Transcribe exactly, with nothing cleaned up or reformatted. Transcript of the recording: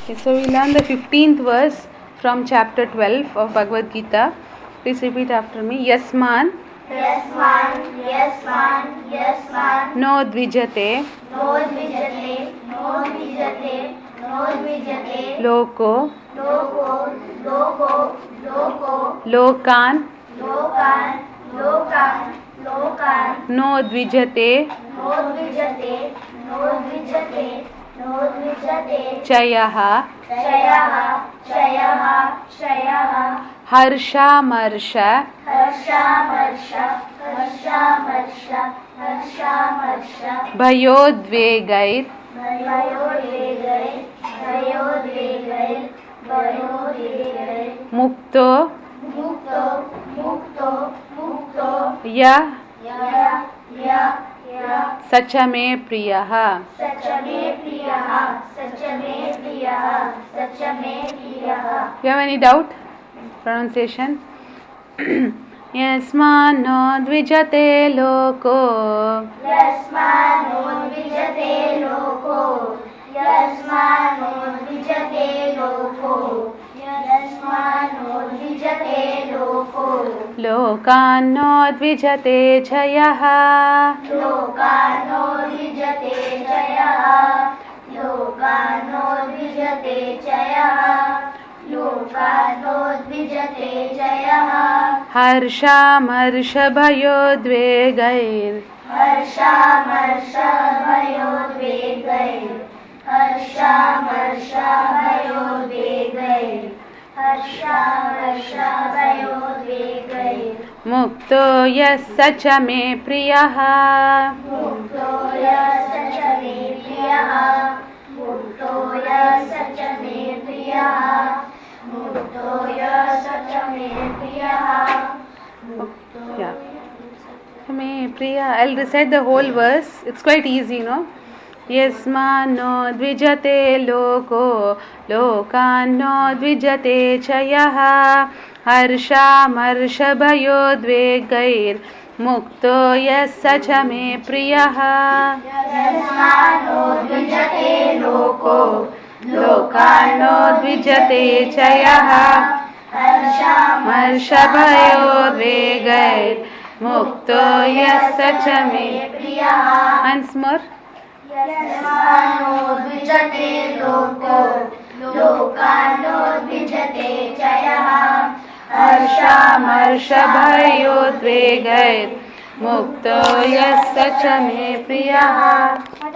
Okay, so we learn the fifteenth verse from chapter twelve of Bhagavad Gita. Please repeat after me. Yasman. Yasman, Yasman, Yasman. No dvijate. No dvijate, no dvijate, no dvijate. Loko. Loko, loko, loko. Lokan. Lokan, lokan, lokan. No dvijate. No dvijate, no dvijate, no dvijate. Chayaha. Chayaha, chayaha, chayaha. Harsha marsha. Harsha marsha, harsha marsha, harsha marsha. Bhayodvegair. Bhayodvegair, bhayodvegair, bhayodvegair. Mukto. Mukto, mukto, mukto. Ya. Ya, ya, ya. Sachame priyaha. Sachame priyaha, sachame priyaha, sachame priyaha. You have any doubt? Pronunciation? Yasmano dvijate loko. Yasmano dvijate loko. Yasmano dvijate loko. Yasmano dvijate loko. Lokano dvijate chayaha. Lokano dvijate chayaha. Lokano dvijate chayaha. Lokano dvijate chayaha. Harsha marsha bhayodvegair. Harsha marsha bhayodvegair. Harsha marsha bhayodvegair. Harsha marsha bhayodvegair. Mukto yas sachame priyaha. Mukto yas sachame priyaha. Mukto yas sachame priyaha. Mukto yas sachame priyaha. Yeah. Sachame priya. I'll recite the whole verse. It's quite easy, no? Yasmano dvijate loko. Lokano dvijate chayaha. Harsha marsha bhayodvegair. Mukto yas sachame priyaha. Yasmano dvijate loko. Lokano dvijate chayaha. Harsha Marsha bhayodvegair. Mukto yas sachame. priyaha. Once more. Yasmano dvijate loko. Lokano dvijate chayaha. Harsha marsha bhayodvegair. Mukto yas sachame priyaha.